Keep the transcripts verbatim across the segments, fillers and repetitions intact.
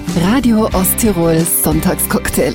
Radio Osttirol Sonntagscocktail.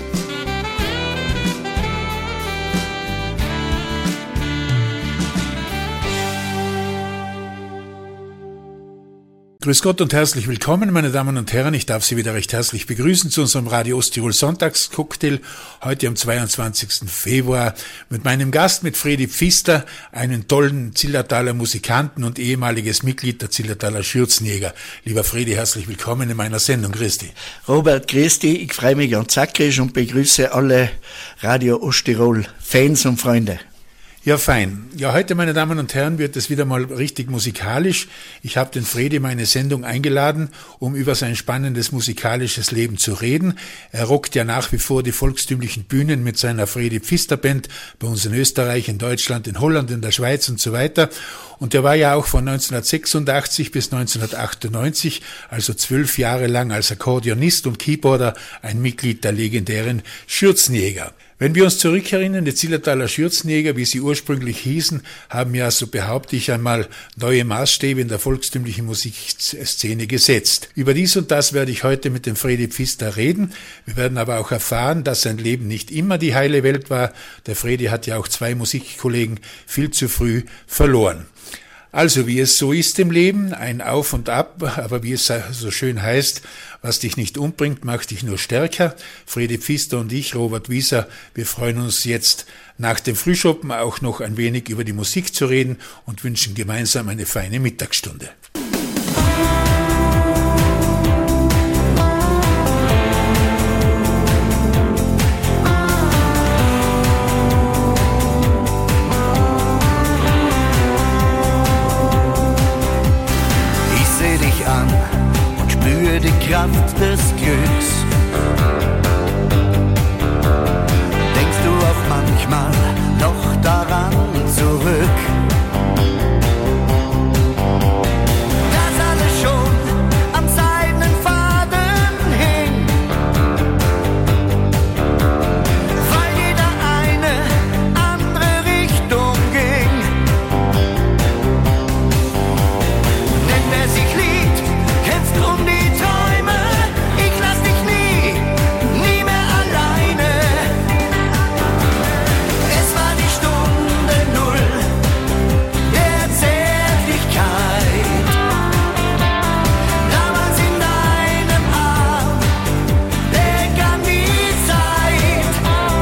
Grüß Gott und herzlich willkommen, meine Damen und Herren. Ich darf Sie wieder recht herzlich begrüßen zu unserem Radio Osttirol Sonntagscocktail. Heute am zweiundzwanzigsten Februar mit meinem Gast, mit Fredi Pfister, einen tollen Zillertaler Musikanten und ehemaliges Mitglied der Zillertaler Schürzenjäger. Lieber Fredi, herzlich willkommen in meiner Sendung. Grüß dich. Robert, grüß dich. Ich freue mich ganz zackrig und begrüße alle Radio Osttirol Fans und Freunde. Ja, fein. Ja, heute, meine Damen und Herren, wird es wieder mal richtig musikalisch. Ich habe den Fredi in meine Sendung eingeladen, um über sein spannendes musikalisches Leben zu reden. Er rockt ja nach wie vor die volkstümlichen Bühnen mit seiner Fredi Pfister Band bei uns in Österreich, in Deutschland, in Holland, in der Schweiz und so weiter. Und er war ja auch von neunzehnhundertsechsundachtzig bis neunzehnhundertachtundneunzig, also zwölf Jahre lang als Akkordeonist und Keyboarder, ein Mitglied der legendären Schürzenjäger. Wenn wir uns zurückerinnern, die Zillertaler Schürzenjäger, wie sie ursprünglich hießen, haben ja, so behaupte ich einmal, neue Maßstäbe in der volkstümlichen Musikszene gesetzt. Über dies und das werde ich heute mit dem Fredi Pfister reden. Wir werden aber auch erfahren, dass sein Leben nicht immer die heile Welt war. Der Fredi hat ja auch zwei Musikkollegen viel zu früh verloren. Also, wie es so ist im Leben, ein Auf und Ab, aber wie es so schön heißt, was dich nicht umbringt, macht dich nur stärker. Fredi Pfister und ich, Robert Wieser, wir freuen uns jetzt nach dem Frühschoppen auch noch ein wenig über die Musik zu reden und wünschen gemeinsam eine feine Mittagsstunde. Die Kraft des Glücks. Denkst du auch manchmal noch daran zurück? Dass alles schon am seidenen Faden hing, weil jeder eine andere Richtung ging. Nennt er sich Lied, kämpft um die Träume, ich lass dich nie, nie mehr alleine. Es war die Stunde Null der Zärtlichkeit. Damals in deinem Arm begann die Zeit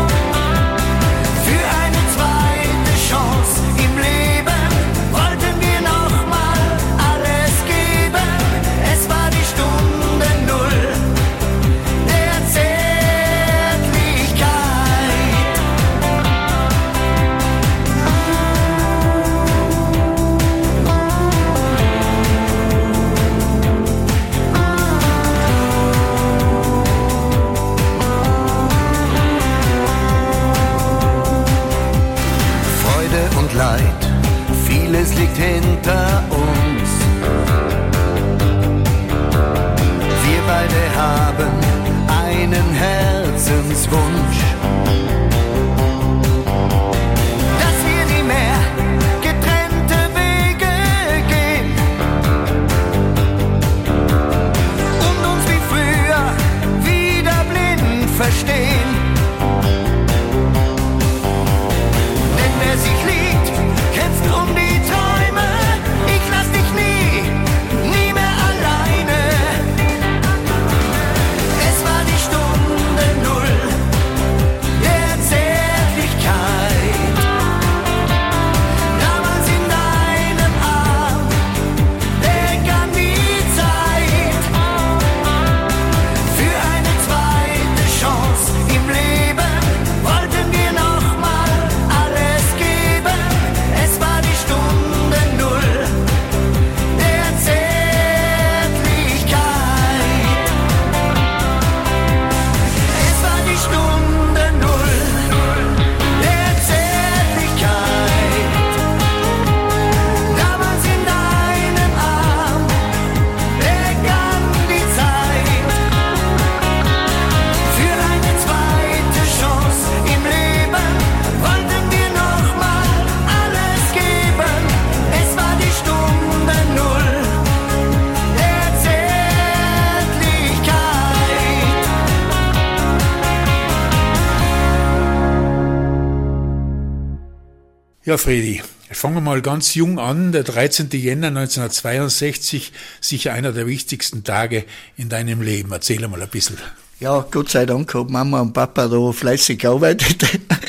für eine zweite Chance im Leben. Wollten wir nochmal alles geben. Es war die Stunde Null der Zärtlichkeit. Freude und Leid, vieles liegt hinter uns. Wir beide haben einen Herzenswunsch, dass wir nie mehr getrennte Wege gehen und uns wie früher wieder blind verstehen. Nennt er sich Lied, kämpft um die Träume, ich lass dich nie, nie mehr alleine. Es war die Stunde Null Ja, Fredi, fangen wir mal ganz jung an. Der dreizehnten Jänner neunzehnhundertzweiundsechzig, sicher einer der wichtigsten Tage in deinem Leben. Erzähl mal ein bisschen. Ja, Gott sei Dank hat Mama und Papa da fleißig gearbeitet.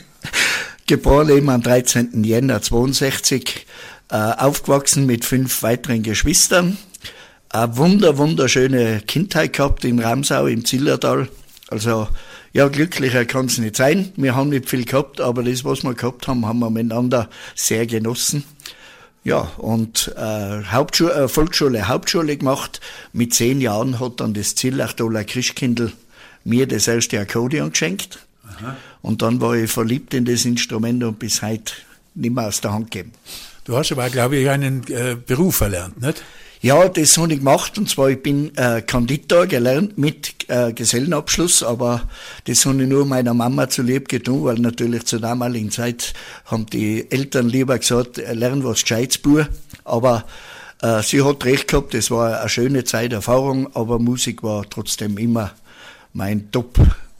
Geboren eben am dreizehnten Jänner zweiundsechzig, äh, aufgewachsen mit fünf weiteren Geschwistern. Eine wunder, wunderschöne Kindheit gehabt in Ramsau, im Zillertal. Also, ja, glücklicher kann es nicht sein. Wir haben nicht viel gehabt, aber das, was wir gehabt haben, haben wir miteinander sehr genossen. Ja, und äh, Hauptschule, äh, Volksschule, Hauptschule gemacht. Mit zehn Jahren hat dann das Zillachtaler Christkindl mir das erste Akkordeon geschenkt. Aha. Und dann war ich verliebt in das Instrument und bis heute nicht mehr aus der Hand gegeben. Du hast aber, glaube ich, einen äh, Beruf erlernt, nicht? Ja, das habe ich gemacht, und zwar ich bin äh, Konditor gelernt mit äh, Gesellenabschluss, aber das habe ich nur meiner Mama zulieb getan, weil natürlich zur damaligen Zeit haben die Eltern lieber gesagt, lern was Gescheites, Bub. Aber äh, sie hat recht gehabt, das war eine schöne Zeit, Erfahrung, aber Musik war trotzdem immer mein Top,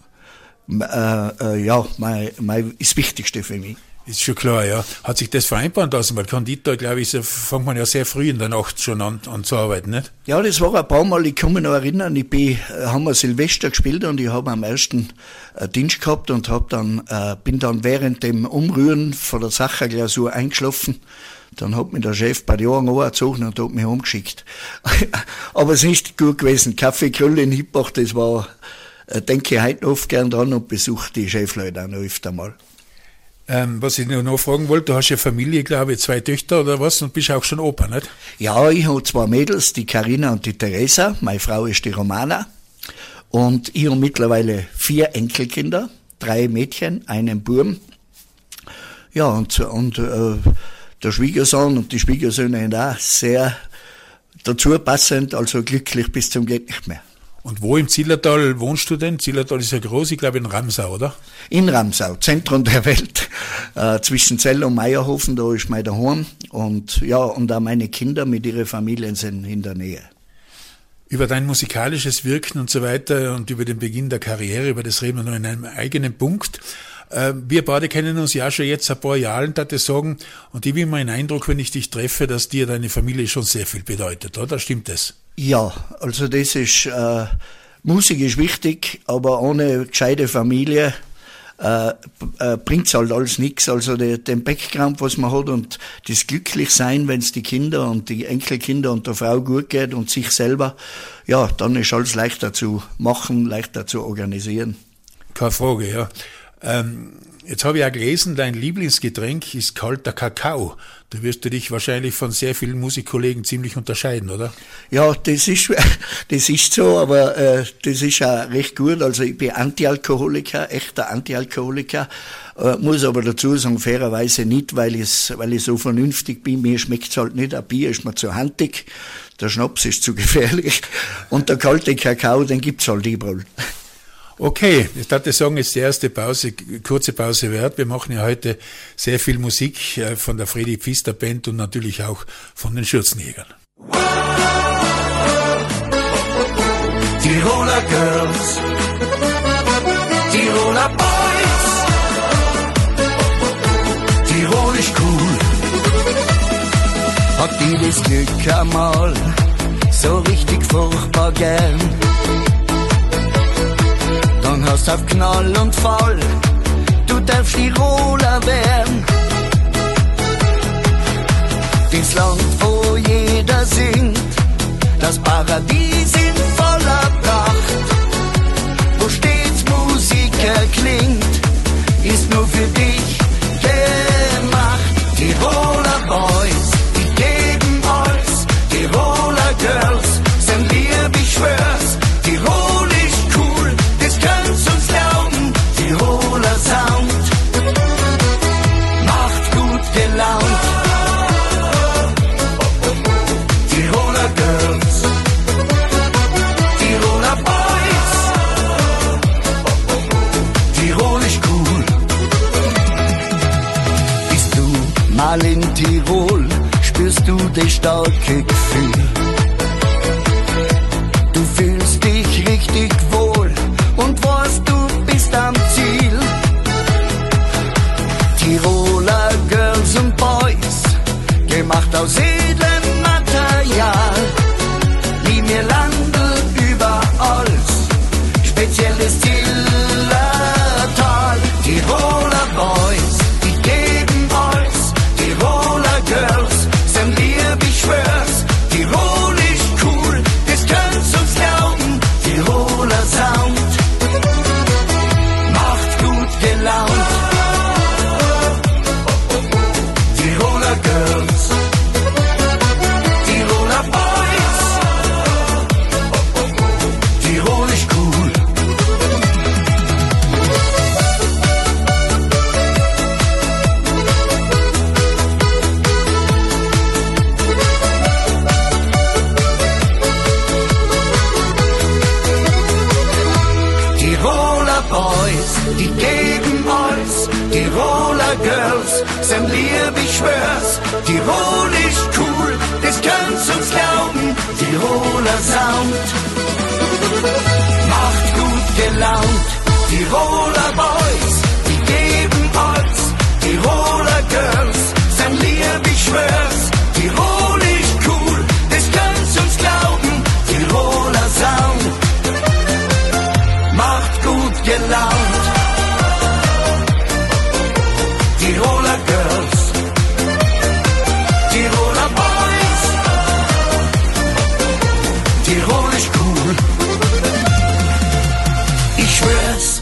äh, äh, ja, mein, mein, das Wichtigste für mich. Ist schon klar, ja. Hat sich das vereinbaren lassen? Weil Konditor, glaube ich, fängt man ja sehr früh in der Nacht schon an, an zu arbeiten, nicht? Ja, das war ein paar Mal, ich kann mich noch erinnern, ich bin, haben wir Silvester gespielt und ich habe am ersten äh, Dienst gehabt und hab dann, äh, bin dann während dem Umrühren von der Sacherglasur eingeschlafen. Dann hat mich der Chef bei den Ohren angezogen und hat mich umgeschickt. Aber es ist nicht gut gewesen. Kaffee, Krölle in Hippach, das war, äh, denke ich heute oft gern dran und besuche die Chefleute auch noch öfter mal. Ähm, was ich noch fragen wollte, du hast ja Familie, glaube ich, zwei Töchter oder was, und bist auch schon Opa, nicht? Ja, ich habe zwei Mädels, die Carina und die Teresa. Meine Frau ist die Romana. Und ich habe mittlerweile vier Enkelkinder, drei Mädchen, einen Burm. Ja, und, und äh, der Schwiegersohn und die Schwiegersöhne sind auch sehr dazu passend, also glücklich bis zum geht nicht mehr. Und wo im Zillertal wohnst du denn? Zillertal ist ja groß, ich glaube in Ramsau, oder? In Ramsau, Zentrum der Welt, äh, zwischen Zell und Meierhofen, da ist mein Daheim. Und ja, und auch meine Kinder mit ihren Familien sind in der Nähe. Über dein musikalisches Wirken und so weiter und über den Beginn der Karriere, über das reden wir noch in einem eigenen Punkt. Äh, wir beide kennen uns ja schon jetzt ein paar Jahre, darf ich sagen, und ich habe immer einen Eindruck, wenn ich dich treffe, dass dir deine Familie schon sehr viel bedeutet, oder? Stimmt das? Ja, also das ist, äh, Musik ist wichtig, aber ohne gescheite Familie äh, äh, bringt's halt alles nichts. Also der, den Background, was man hat und das Glücklichsein, wenn es die Kinder und die Enkelkinder und der Frau gut geht und sich selber, ja, dann ist alles leichter zu machen, leichter zu organisieren. Keine Frage, ja. Ähm, jetzt habe ich auch gelesen, dein Lieblingsgetränk ist kalter Kakao. Da wirst du dich wahrscheinlich von sehr vielen Musikkollegen ziemlich unterscheiden, oder? Ja, das ist, das ist so, aber äh, das ist auch recht gut. Also ich bin Antialkoholiker, echter Antialkoholiker, äh, muss aber dazu sagen, fairerweise nicht, weil ich, weil ich so vernünftig bin. Mir schmeckt's halt nicht, ein Bier ist mir zu handig, der Schnaps ist zu gefährlich und der kalte Kakao, den gibt's halt überall. Okay, ich würde sagen, ist die erste Pause, kurze Pause wert. Wir machen ja heute sehr viel Musik von der Fredi Pfister Band und natürlich auch von den Schürzenjägern. Tiroler Girls, Tiroler Boys, tirolisch cool. Hat die das Glück einmal so richtig furchtbar gern? Dann hast auf Knall und Fall, du darfst Tiroler werden. Das Land, wo jeder singt, das Paradies in voller Pracht, wo stets Musik erklingt, ist nur für dich gemacht. Tiroler Boys, die geben alles, Tiroler Girls sind lieb, ich schwör's, Tirol ist cool, das kannst uns glauben, Tiroler Sound macht gut gelaunt. Tiroler Girls, Tiroler Boys, Tirol ist cool. Bist du mal in Tirol, spürst du das starke Gefühl. Du fühlst dich richtig wohl und weißt, du bist am Ziel. Tiroler Girls und Boys, die geben uns Tiroler Girls, sind lieb, ich schwör's, Tirol ist cool, das könnt's uns glauben, Tiroler Sound macht gut gelaunt, Tiroler Boys, die geben uns Tiroler Girls, sind lieb, ich schwör's, Tirol ist cool, das könnt's uns glauben, Tiroler Sound macht gut gelaunt, Tiroler Girls, Tiroler Boys, Tirol ist cool, ich schwör's.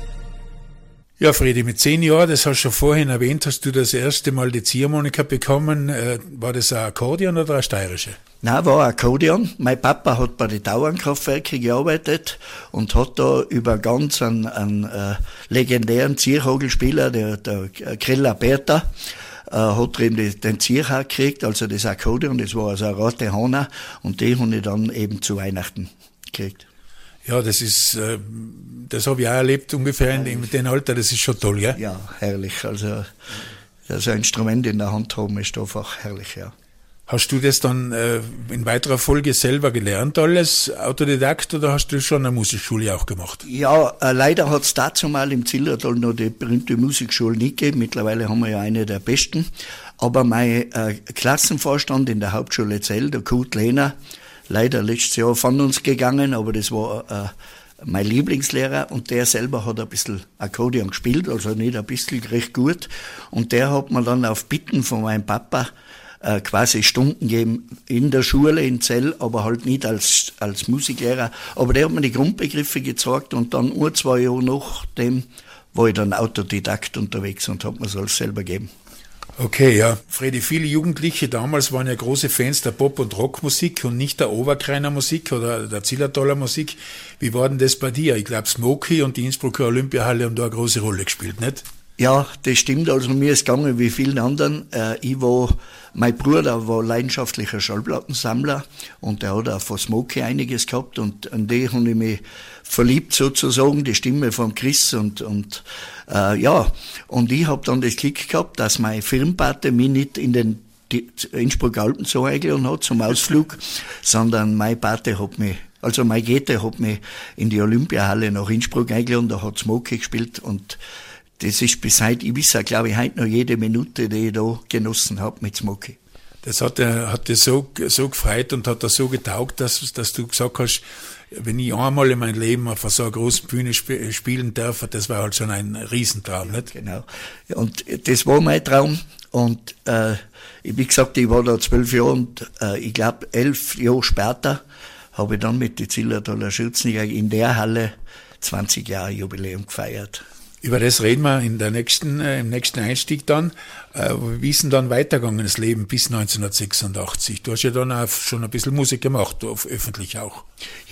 Ja, Fredi, mit zehn Jahren, das hast du schon vorhin erwähnt, hast du das erste Mal die Ziehharmonika bekommen. Äh, war das ein Akkordeon oder eine steirische? Nein, war ein Akkordeon. Mein Papa hat bei den Dauernkraftwerken gearbeitet und hat da über ganz einen, einen äh, legendären Zierhagelspieler, der, der Krella Berta, äh, hat eben die, den Zierhag gekriegt, also das Akkordeon, das war also eine Rate Hana, und die habe ich dann eben zu Weihnachten gekriegt. Ja, das ist, äh, das habe ich auch erlebt, ungefähr in, in dem Alter, das ist schon toll, gell? Ja, herrlich. Also, das ein Instrument in der Hand haben ist einfach herrlich, ja. Hast du das dann äh, in weiterer Folge selber gelernt, alles Autodidakt, oder hast du schon eine Musikschule auch gemacht? Ja, äh, leider hat es dazu mal im Zillertal noch die berühmte Musikschule nicht gegeben. Mittlerweile haben wir ja eine der besten. Aber mein äh, Klassenvorstand in der Hauptschule Zell, der Kurt Lehner, leider letztes Jahr von uns gegangen, aber das war äh, mein Lieblingslehrer, und der selber hat ein bisschen Akkordeon gespielt, also nicht ein bisschen, recht gut, und der hat mir dann auf Bitten von meinem Papa äh, quasi Stunden gegeben in der Schule in Zell, aber halt nicht als, als Musiklehrer, aber der hat mir die Grundbegriffe gezeigt, und dann ein, zwei Jahre nachdem war ich dann Autodidakt unterwegs und hat mir es alles selber gegeben. Okay, ja. Fredi, viele Jugendliche damals waren ja große Fans der Pop- und Rockmusik und nicht der Oberkreiner Musik oder der Zillertaler Musik. Wie war denn das bei dir? Ich glaube, Smokey und die Innsbrucker Olympiahalle haben da eine große Rolle gespielt, nicht? Ja, das stimmt. Also mir ist gegangen wie vielen anderen. Äh, ich war, mein Bruder war leidenschaftlicher Schallplattensammler, und der hat auch von Smokey einiges gehabt, und an die habe ich mich verliebt sozusagen, die Stimme von Chris, und und äh, ja, und ich habe dann das Glück gehabt, dass mein Firmenpate mich nicht in den Innsbrucker Alpen so eingeladen hat zum Ausflug, sondern mein Pate hat mich, also mein Gete hat mich in die Olympiahalle nach Innsbruck eingeladen, da hat Smokey gespielt, und das ist bis heute, ich weiß auch, glaube ich, heute noch jede Minute, die ich da genossen habe mit Smokey. Das hat er, hat dir so, so gefreut und hat dir so getaugt, dass, dass du gesagt hast, wenn ich einmal in meinem Leben auf so einer großen Bühne sp- spielen darf, das war halt schon ein Riesentraum, nicht? Genau. Und das war mein Traum. Und, äh, wie gesagt, ich war da zwölf Jahre, und, äh, ich glaube, elf Jahre später habe ich dann mit den Zillertaler Schützenjäger in der Halle zwanzig Jahre Jubiläum gefeiert. Über das reden wir in der nächsten, äh, im nächsten Einstieg dann. Äh, wie ist denn dann weitergegangen, das Leben bis neunzehnhundertsechsundachtzig? Du hast ja dann auch schon ein bisschen Musik gemacht, öffentlich auch.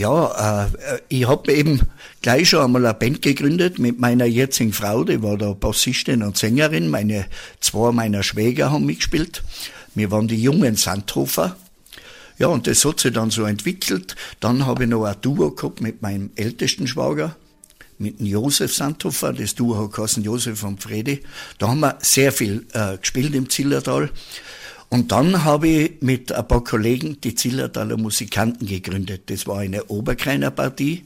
Ja, äh, ich habe eben gleich schon einmal eine Band gegründet mit meiner jetzigen Frau, die war da Bassistin und Sängerin. Meine, zwei meiner Schwäger haben mitgespielt. Wir waren die jungen Sandhofer. Ja, und das hat sich dann so entwickelt. Dann habe ich noch ein Duo gehabt mit meinem ältesten Schwager, mit dem Josef Sandhofer, das Duo hat geheißen Josef und Fredi. Da haben wir sehr viel äh, gespielt im Zillertal. Und dann habe ich mit ein paar Kollegen die Zillertaler Musikanten gegründet. Das war eine Oberkreiner Partie.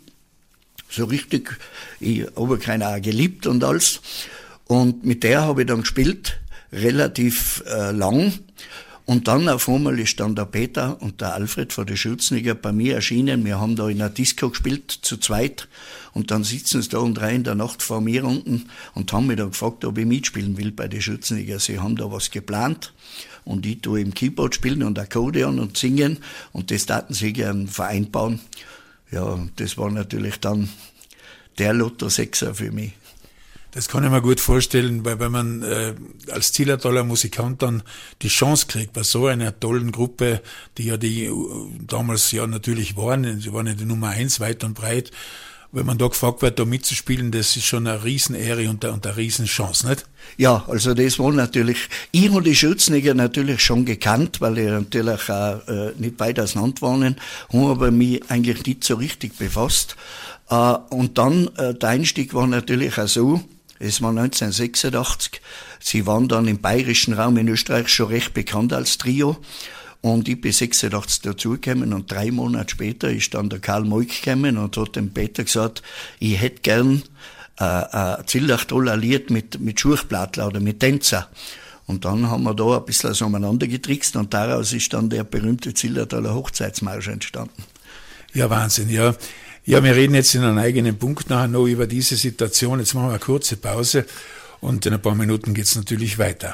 So richtig, ich Oberkreiner auch geliebt und alles. Und mit der habe ich dann gespielt, relativ äh, lang. Und dann auf einmal ist dann der Peter und der Alfred von der Schürzniger bei mir erschienen. Wir haben da in einer Disco gespielt, zu zweit. Und dann sitzen sie da um drei in der Nacht vor mir unten und haben mich dann gefragt, ob ich mitspielen will bei den Schürzniger. Sie haben da was geplant. Und ich tue im Keyboard spielen und Akkordeon und singen. Und das taten sie gern vereinbaren. Ja, und das war natürlich dann der Lotto-Sechser für mich. Das kann ich mir gut vorstellen, weil wenn man äh, als Zillertaler Musikant dann die Chance kriegt, bei so einer tollen Gruppe, die ja die uh, damals ja natürlich waren, sie waren ja die Nummer eins weit und breit, wenn man da gefragt wird, da mitzuspielen, das ist schon eine Riesenehre und eine, und eine Riesenchance, nicht? Ja, also das war natürlich, ich habe die Schürzenegger natürlich schon gekannt, weil ich natürlich auch äh, nicht weit auseinander waren, habe aber mich eigentlich nicht so richtig befasst. Äh, und dann, äh, der Einstieg war natürlich auch so, es war neunzehnhundertsechsundachtzig, sie waren dann im bayerischen Raum in Österreich schon recht bekannt als Trio. Und ich bin sechsundachtzig dazugekommen und drei Monate später ist dann der Karl Moik gekommen und hat dem Peter gesagt, ich hätte gern äh, ein Zillachtaler Lied mit, mit Schurchblattler oder mit Tänzer. Und dann haben wir da ein bisschen so umeinander getrickst und daraus ist dann der berühmte Zillachtaler Hochzeitsmarsch entstanden. Ja, Wahnsinn, ja. Ja, wir reden jetzt in einem eigenen Punkt nachher noch über diese Situation. Jetzt machen wir eine kurze Pause und in ein paar Minuten geht's natürlich weiter.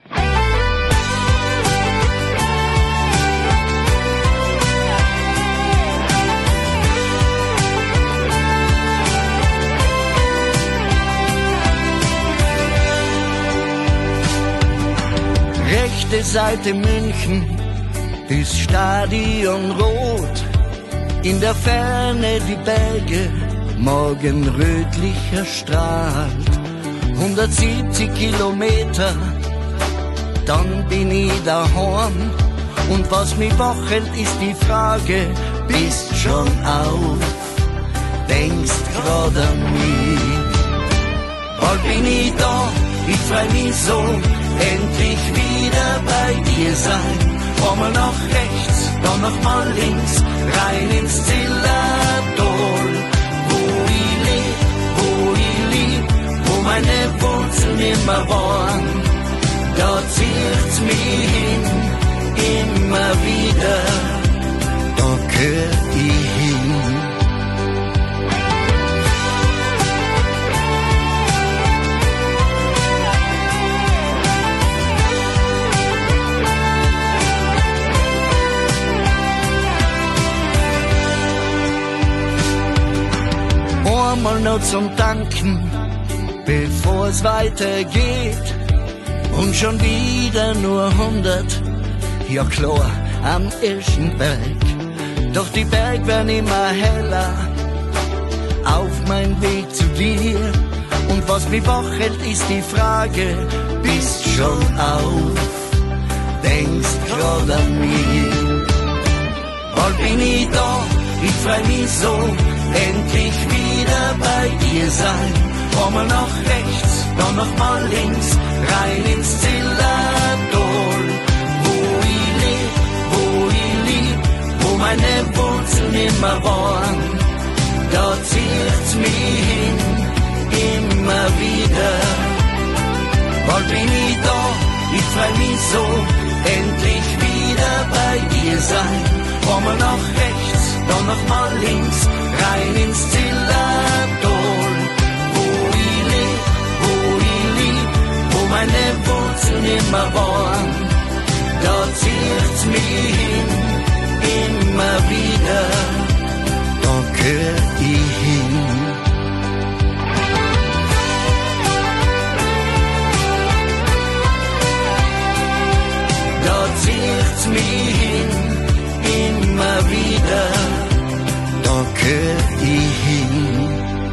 Rechte Seite München ist Stadion rot. In der Ferne die Berge, morgen rötlich erstrahlt. hundertsiebzig Kilometer, dann bin ich daheim. Und was mich wachelt, ist die Frage, bist schon auf, denkst grad an mich. Bald bin ich da, ich freu mich so, endlich wieder bei dir sein. Einmal nach rechts, dann nochmal links, rein ins Zillertal. Wo ich leb, wo ich lieb, wo meine Wurzeln immer waren, da zieht's mich hin, immer wieder, da gehör ich hin. Einmal noch zum Danken, bevor es weitergeht. Und schon wieder nur hundert, ja klar, am ersten Berg. Doch die Berge werden immer heller, auf mein Weg zu dir. Und was mich wachelt, ist die Frage, bist schon auf, denkst grad an mich. Bald bin ich da, ich freu mich so, endlich wieder bei dir sein. Einmal nach rechts, dann nochmal links, rein ins Zillertal. Wo ich leb, wo ich lieb, wo meine Wurzeln immer waren, da zieht's mich hin, immer wieder. Bald bin ich da, ich freu mich so, endlich wieder bei dir sein. Einmal nach rechts, dann nochmal links, rein ins Zillertal. Wo ich leb, wo ich lieb, wo meine Wurzeln immer waren, da zieht's mich hin, immer wieder, da gehör ich hin. Da zieht's mich hin, immer wieder, da gehör ich hin.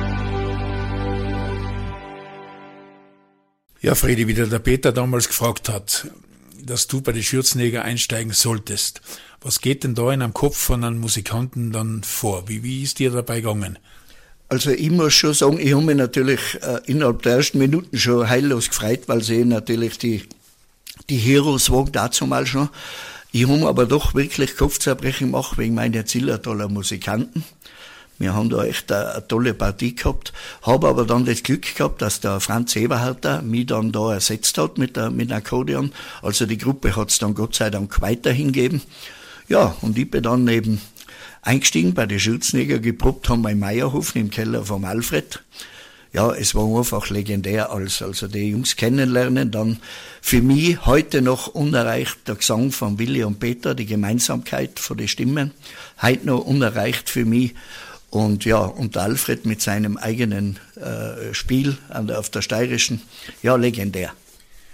Ja, Fredi, wie der Peter damals gefragt hat, dass du bei den Schürzenjäger einsteigen solltest. Was geht denn da in einem Kopf von einem Musikanten dann vor? Wie, wie ist dir dabei gegangen? Also ich muss schon sagen, ich habe mich natürlich äh, innerhalb der ersten Minuten schon heillos gefreut, weil sie natürlich die, die Heroes waren dazu mal schon. Ich habe aber doch wirklich Kopfzerbrechen gemacht wegen meiner Zillertaler Musikanten. Wir haben da echt eine, eine tolle Partie gehabt, habe aber dann das Glück gehabt, dass der Franz Eberharter mich dann da ersetzt hat mit der, mit dem Akkordeon. Also die Gruppe hat's dann Gott sei Dank weiterhin gegeben. Ja, und ich bin dann eben eingestiegen bei den Schürzenjäger, geprobt haben wir im Meierhofen im Keller vom Alfred. Ja, es war einfach legendär, als also die Jungs kennenlernen. Dann für mich heute noch unerreicht der Gesang von Willi und Peter, die Gemeinsamkeit von den Stimmen. Heute noch unerreicht für mich. Und ja, und der Alfred mit seinem eigenen äh, Spiel an der, auf der Steirischen, ja, legendär.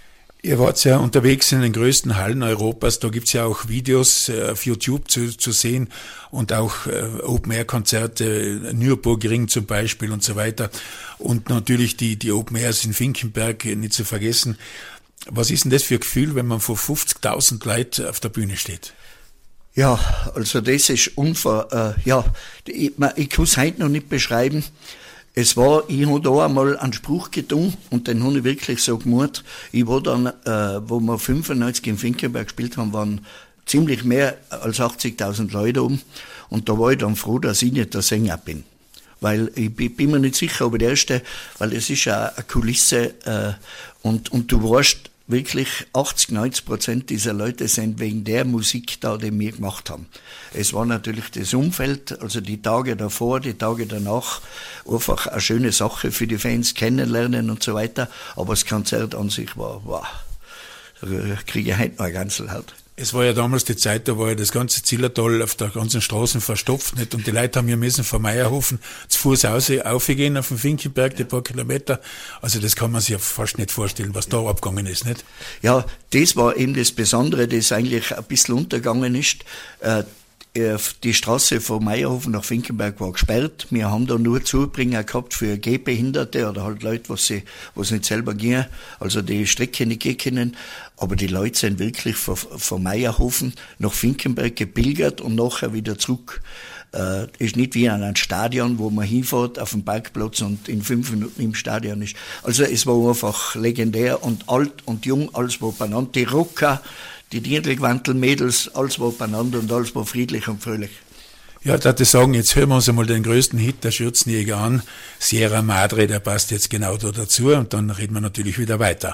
Ihr wart ja unterwegs in den größten Hallen Europas, da gibt's ja auch Videos äh, auf YouTube zu, zu sehen und auch äh, Open-Air-Konzerte, Nürburgring zum Beispiel und so weiter. Und natürlich die, die Open-Airs in Finkenberg äh, nicht zu vergessen. Was ist denn das für ein Gefühl, wenn man vor fünfzigtausend Leuten auf der Bühne steht? Ja, also das ist unver... Äh, ja, ich, ich kann es heute noch nicht beschreiben. Es war, ich habe da einmal einen Spruch getan und den habe ich wirklich so gemacht. Ich war dann, äh, wo wir fünfundneunzig in Finkenberg gespielt haben, waren ziemlich mehr als achtzigtausend Leute oben. Und da war ich dann froh, dass ich nicht der Sänger bin. Weil ich bin mir nicht sicher, ob ich der Erste, weil es ist ja eine Kulisse äh, und, und du weißt, wirklich achtzig, neunzig Prozent dieser Leute sind wegen der Musik da, die wir gemacht haben. Es war natürlich das Umfeld, also die Tage davor, die Tage danach, einfach eine schöne Sache für die Fans kennenlernen und so weiter. Aber das Konzert an sich war, wow, da kriege ich heute noch ein ganzes Halt. Es war ja damals die Zeit, da war ja das ganze Zillertal auf der ganzen Straße verstopft, nicht? Und die Leute haben ja müssen von Meierhofen zu Fuß raus, aufgehen auf den Finkenberg, die paar Kilometer. Also das kann man sich ja fast nicht vorstellen, was da abgegangen ist, nicht? Ja, das war eben das Besondere, das eigentlich ein bisschen untergegangen ist. Äh, Die Straße von Meierhofen nach Finkenberg war gesperrt. Wir haben da nur Zubringer gehabt für Gehbehinderte oder halt Leute, was sie, was nicht selber gehen, also die Strecke nicht gehen können. Aber die Leute sind wirklich von, von Meierhofen nach Finkenberg gepilgert und nachher wieder zurück. Äh, ist nicht wie an ein Stadion, wo man hinfährt auf dem Parkplatz und in fünf Minuten im Stadion ist. Also es war einfach legendär und alt und jung, alles war beieinander. Die Rocker, die Dirndl-Gewandl-Mädels, alles war beieinander und alles war friedlich und fröhlich. Ja, da würde ich sagen, jetzt hören wir uns einmal den größten Hit der Schürzenjäger an. Sierra Madre, der passt jetzt genau da dazu und dann reden wir natürlich wieder weiter.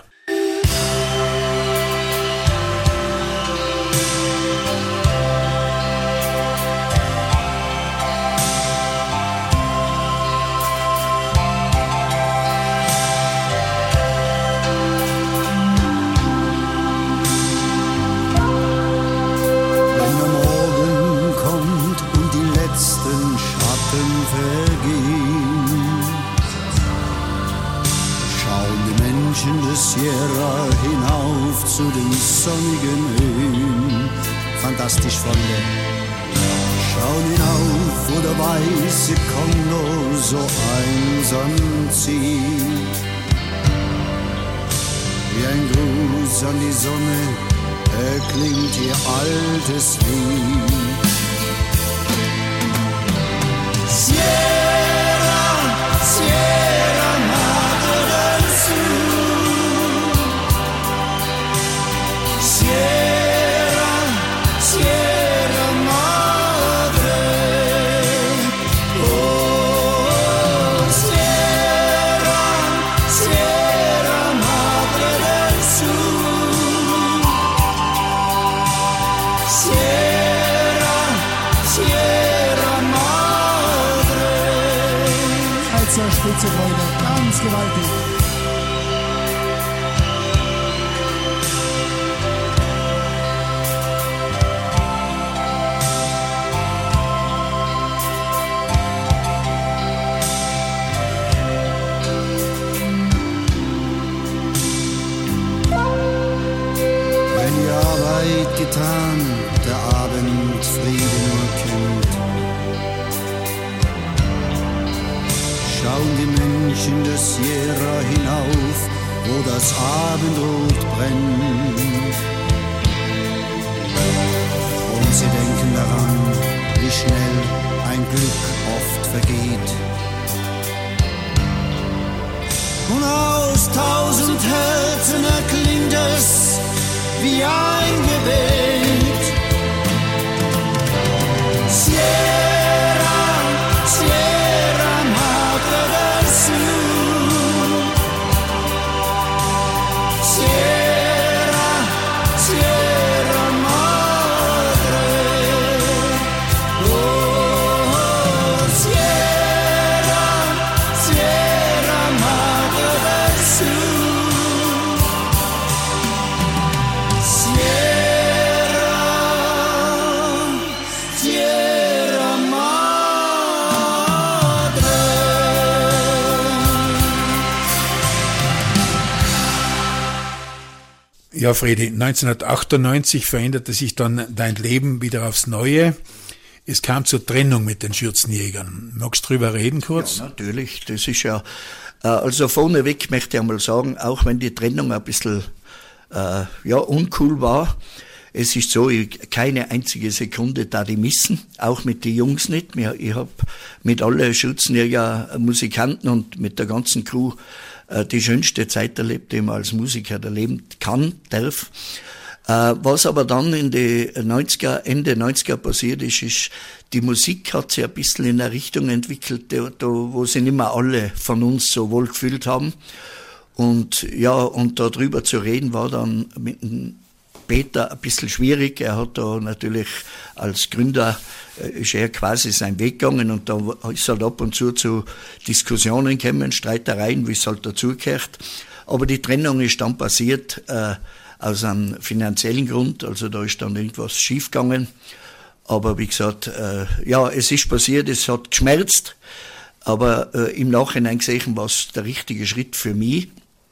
Sierra hinauf zu den sonnigen Höhen, fantastisch Freunde. Schauen hinauf, wo der weiße Kondor so einsam zieht. Wie ein Gruß an die Sonne erklingt ihr altes Lied. Sierra, Sierra Madre del Sur. Sierra, Sierra Madre, oh Sierra, Sierra Madre del Sur. Sierra, Sierra Madre. Schweizer Spitzefreude, ganz gewaltig. Getan, der Abend Friede nur kennt. Schauen die Menschen der Sierra hinauf, wo das Abendrot brennt. Und sie denken daran, wie schnell ein Glück oft vergeht. Und aus tausend Herzen erklingt es wie ein Gebet. Sierra, Sierra Madre del Sur. Sierra, Sierra Madre. Oh, Sierra, Sierra Madre del Sur. Sierra, Ja, Fredi, neunzehnhundertachtundneunzig veränderte sich dann dein Leben wieder aufs Neue. Es kam zur Trennung mit den Schürzenjägern. Magst du drüber reden kurz? Ja, natürlich. Das ist ja, also vorneweg möchte ich einmal sagen, auch wenn die Trennung ein bisschen, äh, ja, uncool war, es ist so, ich, keine einzige Sekunde da die missen, auch mit den Jungs nicht. Ich habe mit allen Schürzenjäger Musikanten und mit der ganzen Crew äh, die schönste Zeit erlebt, die man als Musiker erleben kann, darf. Äh, was aber dann in den neunziger, Ende neunziger passiert ist, ist, die Musik hat sich ein bisschen in eine Richtung entwickelt, da, da, wo sich nicht mehr alle von uns so wohl gefühlt haben. Und ja, und darüber zu reden war dann mit dem Peter ein bisschen schwierig. Er hat da natürlich als Gründer, äh, ist er quasi seinen Weg gegangen und da ist halt ab und zu zu Diskussionen gekommen, Streitereien, wie es halt dazugehört. Aber die Trennung ist dann passiert, äh, aus einem finanziellen Grund, also da ist dann irgendwas schiefgegangen. Aber wie gesagt, äh, ja, es ist passiert, es hat geschmerzt, aber äh, im Nachhinein gesehen war es der richtige Schritt für mich.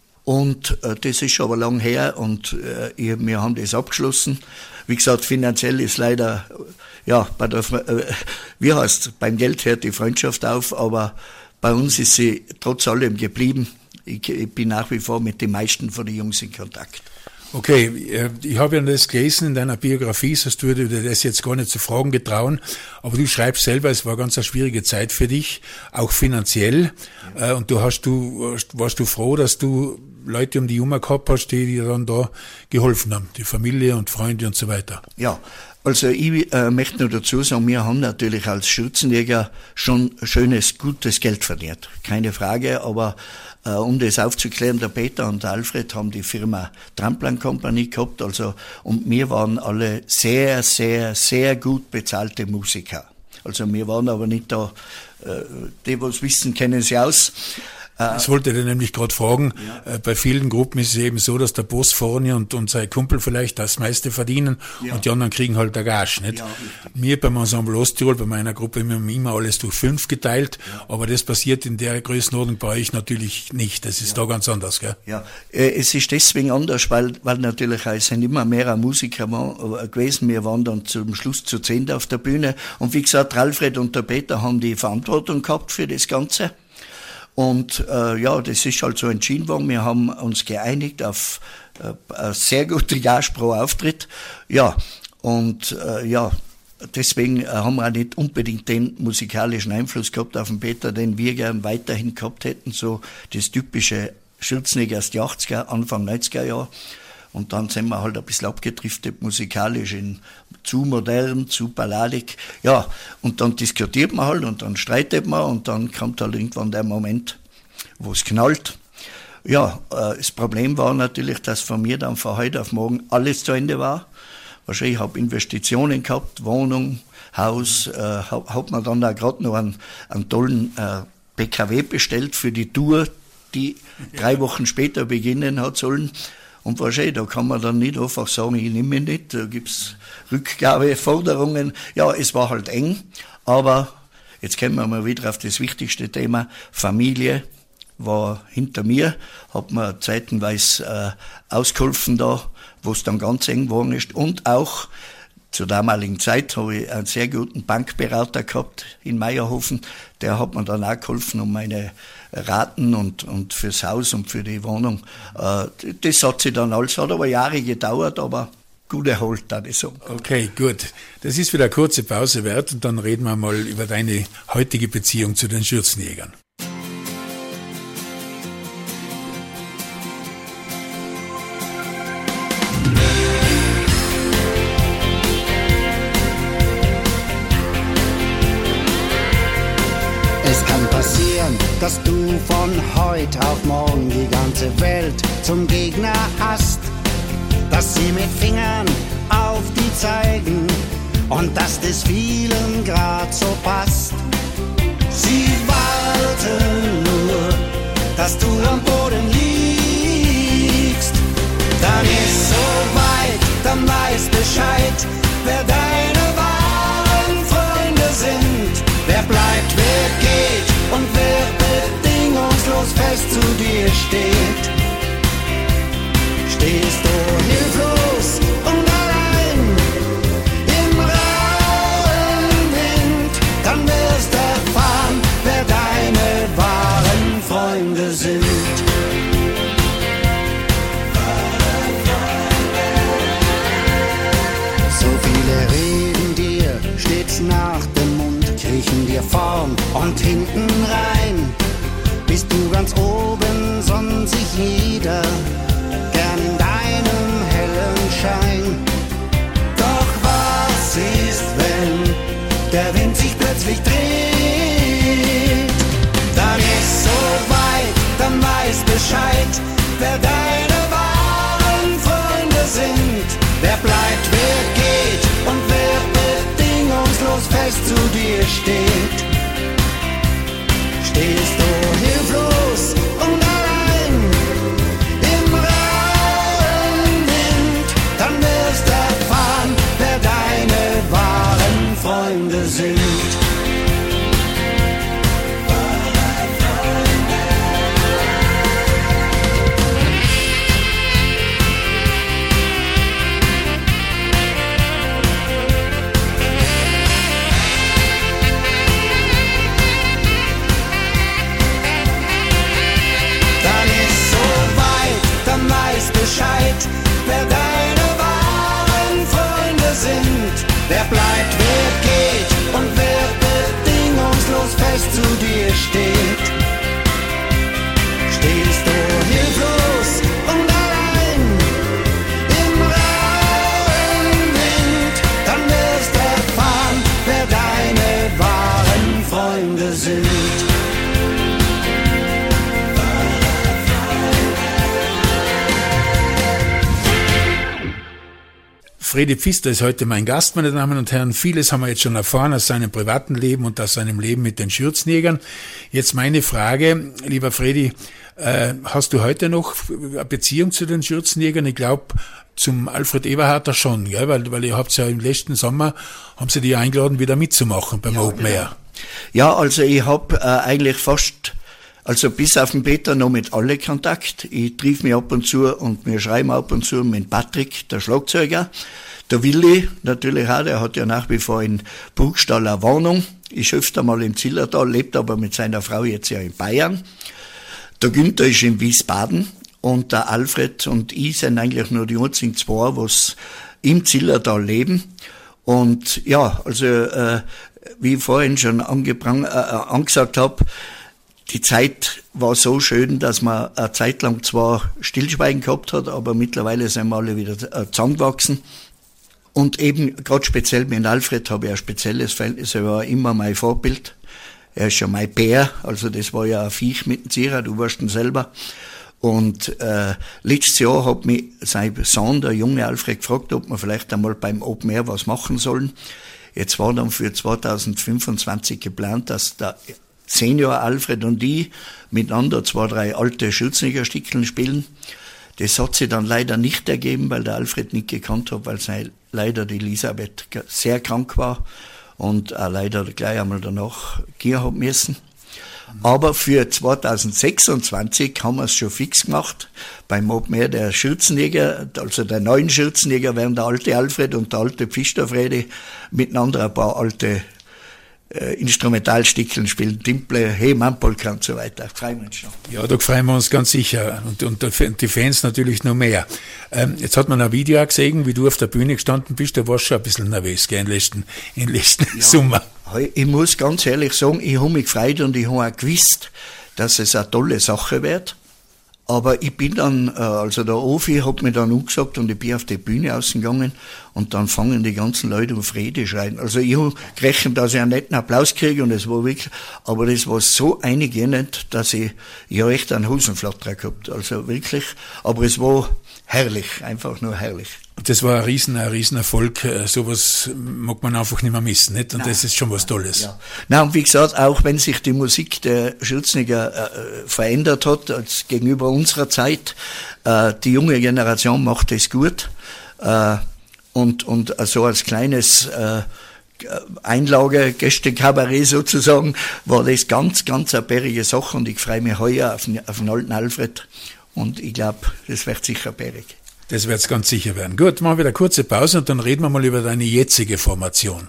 Und äh, das ist aber lang her und äh, ich, wir haben das abgeschlossen. Wie gesagt, finanziell ist leider, ja, bei der, äh, wie heißt, beim Geld hört die Freundschaft auf, aber bei uns ist sie trotz allem geblieben. Ich, ich bin nach wie vor mit den meisten von den Jungs in Kontakt. Okay, ich habe ja das gelesen in deiner Biografie, sonst würde dir das jetzt gar nicht zu fragen getrauen, aber du schreibst selber, es war ganz eine schwierige Zeit für dich, auch finanziell, ja. Und du hast du warst du froh, dass du Leute um die Jummer gehabt hast, die dir dann da geholfen haben, die Familie und Freunde und so weiter. Ja, also ich äh, möchte nur dazu sagen, wir haben natürlich als Schürzenjäger schon schönes, gutes Geld verdient, keine Frage, aber äh, um das aufzuklären, der Peter und der Alfred haben die Firma Tramplan Company gehabt, also, und wir waren alle sehr, sehr, sehr gut bezahlte Musiker. Also wir waren aber nicht da, äh, die, die es wissen, kennen sie aus. Das wollte ich dir nämlich gerade fragen. Ja. Bei vielen Gruppen ist es eben so, dass der Boss vorne und, und sein Kumpel vielleicht das meiste verdienen, ja, und die anderen kriegen halt der Gage, nicht? Ja, mir beim Ensemble Osttirol, bei meiner Gruppe, wir haben immer alles durch fünf geteilt, ja, aber das passiert in der Größenordnung bei euch natürlich nicht. Das ist ja da ganz anders, gell? Ja, es ist deswegen anders, weil, weil natürlich es sind immer mehr Musiker gewesen. Wir waren dann zum Schluss zu zehnt auf der Bühne und wie gesagt, Alfred und der Peter haben die Verantwortung gehabt für das Ganze. Und äh, ja, das ist halt so entschieden worden. Wir haben uns geeinigt auf äh, eine sehr gute Gage pro Auftritt. Ja, und äh, ja, deswegen haben wir auch nicht unbedingt den musikalischen Einfluss gehabt auf den Peter, den wir gern weiterhin gehabt hätten. So das typische Schürzenjäger aus die achtziger, Anfang neunziger Jahre. Und dann sind wir halt ein bisschen abgedriftet musikalisch in zu modern, zu balladig. Ja, und dann diskutiert man halt und dann streitet man und dann kommt halt irgendwann der Moment, wo es knallt. Ja, äh, das Problem war natürlich, dass von mir dann von heute auf morgen alles zu Ende war. Wahrscheinlich habe ich Investitionen gehabt, Wohnung, Haus, äh, habe hab mir dann auch gerade noch einen, einen tollen äh, P K W bestellt für die Tour, die drei Wochen später beginnen hat sollen. Und wahrscheinlich, da kann man dann nicht einfach sagen, ich nehme ihn nicht, da gibt's Rückgabeforderungen. Ja, es war halt eng, aber jetzt kommen wir mal wieder auf das wichtigste Thema. Familie war hinter mir, hat mir zeitenweise äh, ausgeholfen da, wo es dann ganz eng geworden ist. Und auch zur damaligen Zeit habe ich einen sehr guten Bankberater gehabt in Meierhofen, der hat mir dann auch geholfen, um meine Raten und, und fürs Haus und für die Wohnung. Äh, das hat sich dann alles, hat aber Jahre gedauert, aber gut erholt, würde ich sagen. Okay, gut. Das ist wieder eine kurze Pause wert und dann reden wir mal über deine heutige Beziehung zu den Schürzenjägern. Es kann passieren, dass du von heute auf morgen die ganze Welt zum Gegner hast, dass sie mit Fingern auf die zeigen und dass das vielen grad so passt. Sie warten nur, dass du am Boden liegst. Dann ist soweit, dann weiß Bescheid, wer deine wahren Freunde sind. Wer bleibt, wer geht und wer bedingungslos fest zu dir steht. Stehst du hin vorn und hinten rein. Bist du ganz oben, sonnt sich jeder gern in deinem hellen Schein. Doch was ist, wenn der Wind sich plötzlich dreht? Dann ist so weit, dann weiß Bescheid, wer deine wahren Freunde sind. Wer bleibt, wer geht und wer bedingungslos fest zu dir steht. Stehst du hilflos und allein im rauen Wind, dann wirst du erfahren, wer deine wahren Freunde sind. Bescheid, wer deine wahren Freunde sind. Wer bleibt, wer geht und wer bedingungslos fest zu dir steht. Stehst du hilflos und allein im rauen Wind, dann wirst du erfahren, wer deine wahren Freunde sind. Fredi Pfister ist heute mein Gast, meine Damen und Herren. Vieles haben wir jetzt schon erfahren aus seinem privaten Leben und aus seinem Leben mit den Schürzenjägern. Jetzt meine Frage, lieber Fredi, äh, hast du heute noch eine Beziehung zu den Schürzenjägern? Ich glaube, zum Alfred Eberharter schon, gell? Weil, weil ihr habt ja im letzten Sommer, haben sie dich eingeladen, wieder mitzumachen beim ja, Open Air. Ja, also ich habe äh, eigentlich fast... Also bis auf den Peter noch mit alle Kontakt. Ich triff mich ab und zu und wir schreiben ab und zu mit Patrick, der Schlagzeuger. Der Willi natürlich auch, der hat ja nach wie vor in Burgstall eine Wohnung. Ist öfter mal im Zillertal, lebt aber mit seiner Frau jetzt ja in Bayern. Der Günther ist in Wiesbaden und der Alfred und ich sind eigentlich nur die einzigen zwei, was im Zillertal leben. Und ja, also äh, wie ich vorhin schon angeprang, äh, angesagt habe, die Zeit war so schön, dass man eine Zeit lang zwar Stillschweigen gehabt hat, aber mittlerweile sind wir alle wieder zusammengewachsen. Und eben, gerade speziell mit Alfred habe ich ein spezielles Verhältnis. Er war immer mein Vorbild. Er ist ja mein Bär, also das war ja ein Viech mit dem Zierer, du warst ihn selber. Und äh, letztes Jahr hat mich sein Sohn, der junge Alfred, gefragt, ob wir vielleicht einmal beim Open Air was machen sollen. Jetzt war dann für zweitausendfünfundzwanzig geplant, dass der Senior Alfred und ich miteinander zwei, drei alte Schürzenjägerstickeln spielen. Das hat sich dann leider nicht ergeben, weil der Alfred nicht gekannt hat, weil seine, leider die Elisabeth sehr krank war und auch leider gleich einmal danach gehen hat müssen. Aber für zweitausendsechsundzwanzig haben wir es schon fix gemacht. Beim Open Air der Schürzenjäger, also der neuen Schürzenjäger, werden der alte Alfred und der alte Pfister Fredi miteinander ein paar alte Äh, Instrumentalstickeln spielen, Timple, Hey Mampolka und so weiter. Freuen wir uns schon. Ja, da freuen wir uns ganz sicher. Und, und die Fans natürlich noch mehr. Ähm, jetzt hat man ein Video auch gesehen, wie du auf der Bühne gestanden bist. Da warst du schon ein bisschen nervös, gell, im letzten, im letzten ja. Sommer. Ich muss ganz ehrlich sagen, ich habe mich gefreut und ich habe auch gewusst, dass es eine tolle Sache wird. Aber ich bin dann, also der Ofi hat mir dann umgesagt und ich bin auf die Bühne ausgegangen und dann fangen die ganzen Leute um Fredi schreien. Also ich habe gerechnet, dass ich einen netten Applaus kriege und es war wirklich, aber das war so eingehend, dass ich ja echt einen Hosenflatter gehabt. Also wirklich, aber es war herrlich, einfach nur herrlich. Das war ein riesen, ein riesen Erfolg. Sowas mag man einfach nicht mehr missen, nicht? Und Nein. Das ist schon was Tolles. Ja. Na, und wie gesagt, auch wenn sich die Musik der Schürzenjäger äh, verändert hat, als gegenüber unserer Zeit, äh, die junge Generation macht das gut. Äh, und, und so als kleines, äh, Einlage, Gäste-Kabarett sozusagen, war das ganz, ganz eine bärige Sache und ich freue mich heuer auf den, auf den alten Alfred und ich glaube, das wird sicher bärig. Das wird es ganz sicher werden. Gut, machen wir wieder eine kurze Pause und dann reden wir mal über deine jetzige Formation.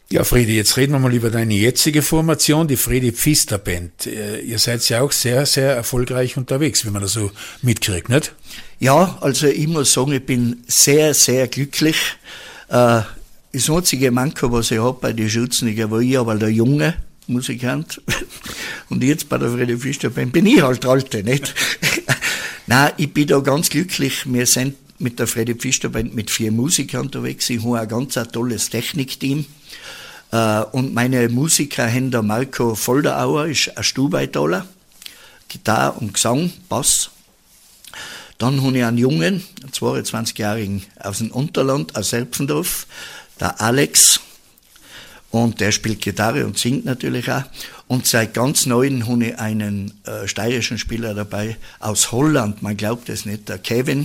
Ja, Fredi, jetzt reden wir mal über deine jetzige Formation, die Fredi Pfister Band. Ihr seid ja auch sehr, sehr erfolgreich unterwegs, wie man das so mitkriegt, nicht? Ja, also ich muss sagen, ich bin sehr, sehr glücklich. Äh, das einzige Manko, was ich habe bei den Schützniger, war ich aber der junge Musikant. Und jetzt bei der Fredi Pfister Band bin ich halt der Alte, nicht? Nein, ich bin da ganz glücklich. Wir sind mit der Fredi Pfister Band mit vier Musikern unterwegs. Ich habe ein ganz ein tolles Technikteam. Uh, und meine Musiker haben der Marco Volderauer, ist ein Stubeitaler, Gitarre und Gesang, Bass. Dann habe ich einen Jungen, einen zweiundzwanzigjährigen aus dem Unterland, aus Serpfendorf, der Alex. Und der spielt Gitarre und singt natürlich auch. Und seit ganz Neuen habe ich einen äh, steirischen Spieler dabei, aus Holland, man glaubt es nicht, der Kevin.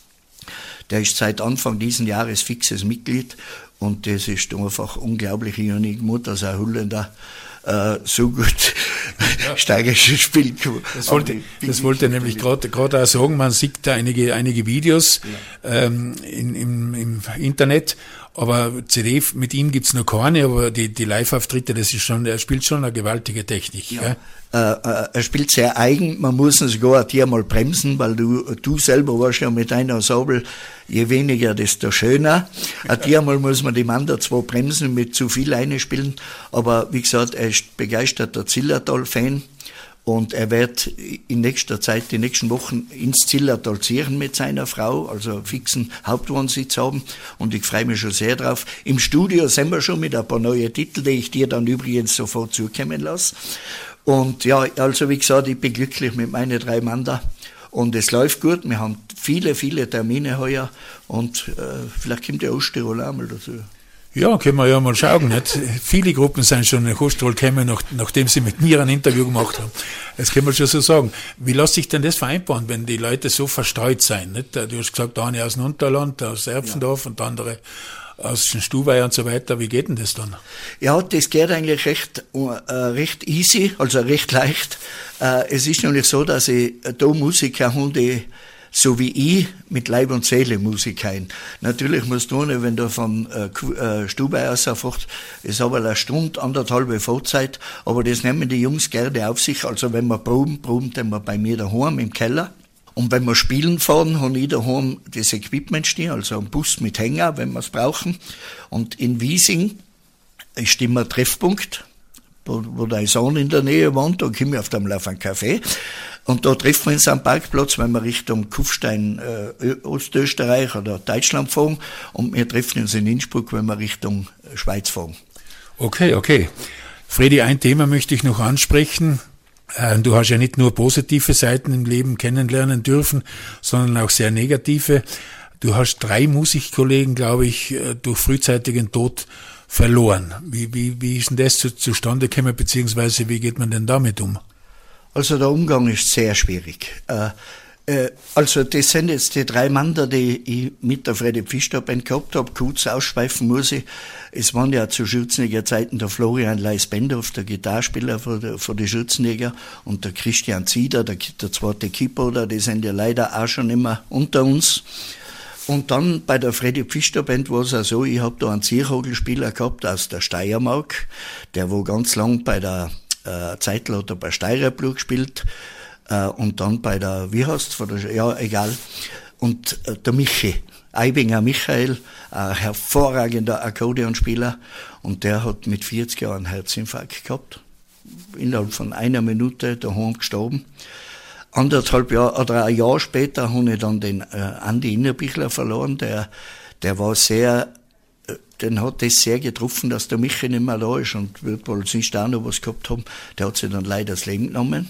Der ist seit Anfang dieses Jahres fixes Mitglied. Und das ist einfach unglaublich. Ich habe nicht gemeint, dass ein Holländer äh, so gut ja. Steigerisches spielen kann. Das wollte, das wollte ich nämlich gerade gerade auch sagen. Man sieht da einige einige Videos ja. ähm, in, im, im Internet, aber C D mit ihm gibt's noch keine, aber die, die Live-Auftritte, das ist schon, er spielt schon eine gewaltige Technik. Ja. Ja. Äh, äh, er spielt sehr eigen, man muss ihn sogar hier mal bremsen, weil du du selber warst ja mit deiner Sabel, je weniger, desto schöner. Hier mal muss man die Mann da zwar bremsen, mit zu viel einspielen, aber wie gesagt, er ist begeisterter Zillertal-Fan und er wird in nächster Zeit, die nächsten Wochen ins Zillertal ziehen mit seiner Frau, also fixen Hauptwohnsitz haben und ich freue mich schon sehr drauf. Im Studio sind wir schon mit ein paar neuen Titeln, die ich dir dann übrigens sofort zukommen lasse. Und ja, also wie gesagt, ich bin glücklich mit meinen drei Mann da. Und es läuft gut. Wir haben viele, viele Termine heuer. Und äh, vielleicht kommt der Osttirol auch mal dazu. Ja, können wir ja mal schauen. Nicht? Viele Gruppen sind schon nach Osttirol gekommen, nach, nachdem sie mit mir ein Interview gemacht haben. Das können wir schon so sagen. Wie lässt sich denn das vereinbaren, wenn die Leute so verstreut sind? Nicht? Du hast gesagt, der eine aus dem Unterland, aus Erpfendorf ja. und der andere aus dem Stubei und so weiter. Wie geht denn das dann? Ja, das geht eigentlich recht, äh, recht easy, also recht leicht. Äh, es ist nämlich so, dass ich da Musiker habe, die so wie ich mit Leib und Seele Musik haben. Natürlich musst du nicht, wenn du von äh, Stubei aus fährst, ist aber eine Stunde, anderthalbe Fahrzeit, aber das nehmen die Jungs gerne auf sich. Also wenn wir proben, proben wir bei mir daheim im Keller. Und wenn wir spielen fahren, habe ich daheim das Equipment stehen, also ein Bus mit Hänger, wenn wir es brauchen. Und in Wiesing ist immer ein Treffpunkt, wo, wo der Sohn in der Nähe wohnt, da komme ich auf dem Lauf einen Kaffee. Und da treffen wir uns am Parkplatz, wenn wir Richtung Kufstein, äh, Ostösterreich oder Deutschland fahren. Und wir treffen uns in Innsbruck, wenn wir Richtung Schweiz fahren. Okay, okay. Fredi, ein Thema möchte ich noch ansprechen. Du hast ja nicht nur positive Seiten im Leben kennenlernen dürfen, sondern auch sehr negative. Du hast drei Musikkollegen, glaube ich, durch frühzeitigen Tod verloren. Wie, wie, wie ist denn das zu, zustande gekommen, beziehungsweise wie geht man denn damit um? Also der Umgang ist sehr schwierig. Äh, äh, also das sind jetzt die drei Männer, die ich mit der Fredi Pfister Band gehabt habe. Kurz ausschweifen muss ich. Es waren ja zu Schützenjäger Zeiten der Florian Leis-Bendorf, der Gitarrespieler von der, von den Schützenjäger, und der Christian Zieder, der, der zweite Keyboarder, die sind ja leider auch schon immer unter uns. Und dann bei der Fredi Pfister Band war es auch so, ich habe da einen Zierhogelspieler gehabt aus der Steiermark, der wo ganz lang bei der äh, Zeitl hat er bei Steirerblut gespielt, äh, und dann bei der, wie heißt's, von der, ja, egal, und äh, der Michi, Eibinger Michael, ein hervorragender Akkordeonspieler, und der hat mit vierzig Jahren einen Herzinfarkt gehabt, innerhalb von einer Minute daheim gestorben. Anderthalb Jahre oder ein Jahr später habe ich dann den äh, Andi Innerbichler verloren, der, der war sehr, äh, den hat das sehr getroffen, dass der Michi nicht mehr da ist, und wird wohl sonst auch noch was gehabt haben. Der hat sich dann leider das Leben genommen.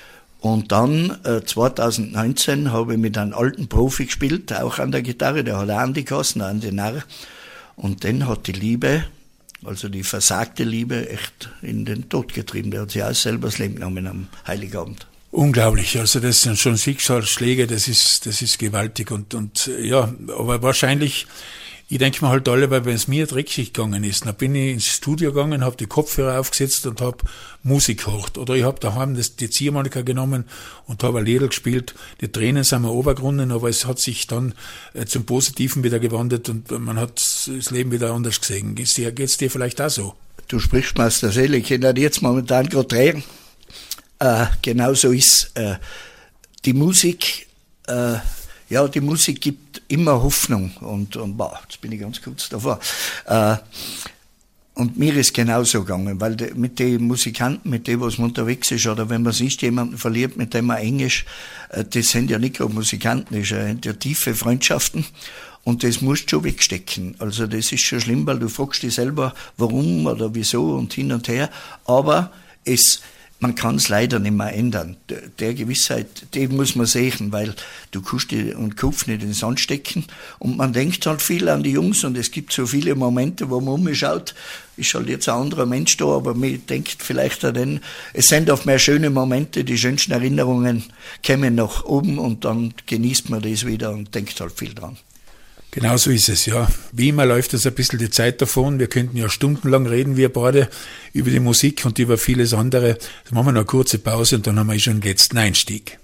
Und dann, äh, zwanzig neunzehn, habe ich mit einem alten Profi gespielt, auch an der Gitarre, der hat auch Andi geheißen, Andi Narr. Und den hat die Liebe, also die versagte Liebe, echt in den Tod getrieben. Der hat sich auch selber das Leben genommen am Heiligabend. Unglaublich, also das sind schon Schicksalsschläge, das ist, das ist gewaltig, und, und, ja, aber wahrscheinlich Ich denke mir halt alle, weil wenn es mir dreckig gegangen ist, dann bin ich ins Studio gegangen, habe die Kopfhörer aufgesetzt und habe Musik gehört. Oder ich habe daheim das, die Ziehharmonika genommen und habe ein Liedl gespielt. Die Tränen sind mir runtergerunnen, aber es hat sich dann äh, zum Positiven wieder gewandelt und man hat das Leben wieder anders gesehen. Geht's dir, geht's dir vielleicht auch so? Du sprichst mir aus der Seele, ich kann jetzt momentan gerade reden. Äh, genau so ist äh, die Musik, äh, ja, die Musik gibt immer Hoffnung und, und boah, jetzt bin ich ganz kurz davor. Äh, und mir ist genauso gegangen, weil de, mit den Musikanten, mit denen, was man unterwegs ist, oder wenn man sich jemanden verliert, mit dem man eng ist, äh, das sind ja nicht gerade Musikanten, das sind ja tiefe Freundschaften. Und das musst du schon wegstecken. Also das ist schon schlimm, weil du fragst dich selber, warum oder wieso und hin und her. Aber es, man kann es leider nicht mehr ändern. Der Gewissheit, die muss man sehen, weil du kannst den Kopf nicht in den Sand stecken. Und man denkt halt viel an die Jungs und es gibt so viele Momente, wo man umschaut, ist halt jetzt ein anderer Mensch da, aber man denkt vielleicht an den, es sind oft mehr schöne Momente, die schönsten Erinnerungen kommen nach oben und dann genießt man das wieder und denkt halt viel dran. Genau so ist es, ja. Wie immer läuft uns ein bisschen die Zeit davon. Wir könnten ja stundenlang reden, wir beide, über die Musik und über vieles andere. Jetzt machen wir noch eine kurze Pause und dann haben wir schon den letzten Einstieg.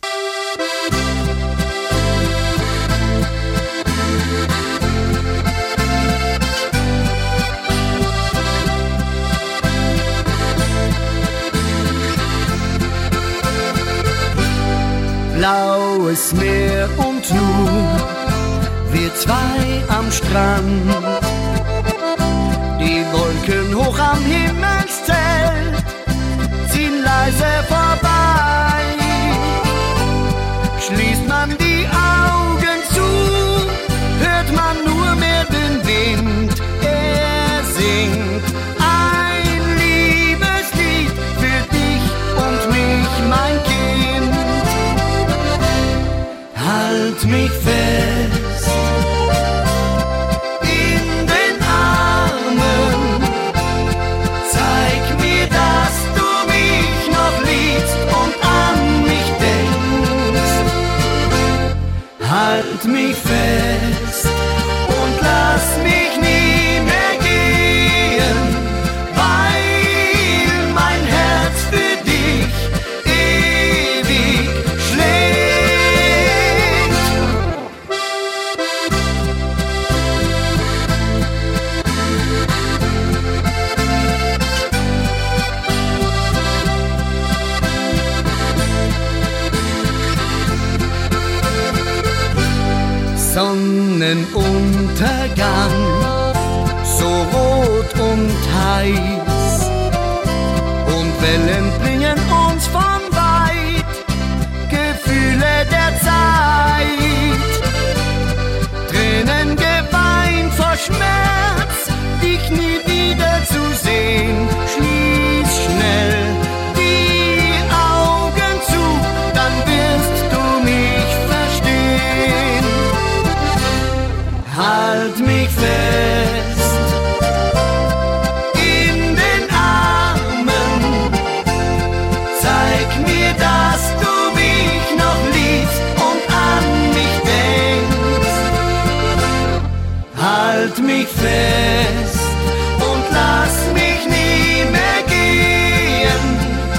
Blaues Meer und du, wir zwei am Strand, die Wolken hoch am Himmelszelt ziehen leise vorbei. Schließt man die Augen zu, hört man nur mehr den Wind, er singt ein Liebeslied für dich und mich, mein Kind. Halt mich fest halt mich fest und lass mich nie mehr gehen, weil mein Herz für dich ewig schlägt. Sonnenuntergang, so rot und heiß, und Wellen bringen uns von weit Gefühle der Zeit. Tränen geweint vor Schmerz, dich nie wieder zu sehen. Schließ schnell die Augen zu, dann wirst du mich verstehen. Halt mich fest in den Armen, zeig mir, dass du mich noch liebst und an mich denkst. Halt mich fest und lass mich nie mehr gehen,